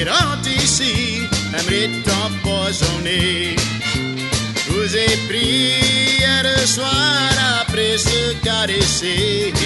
rentre ici, aimerait t'empoisonner. Je vous ai pris hier soir après se caresser.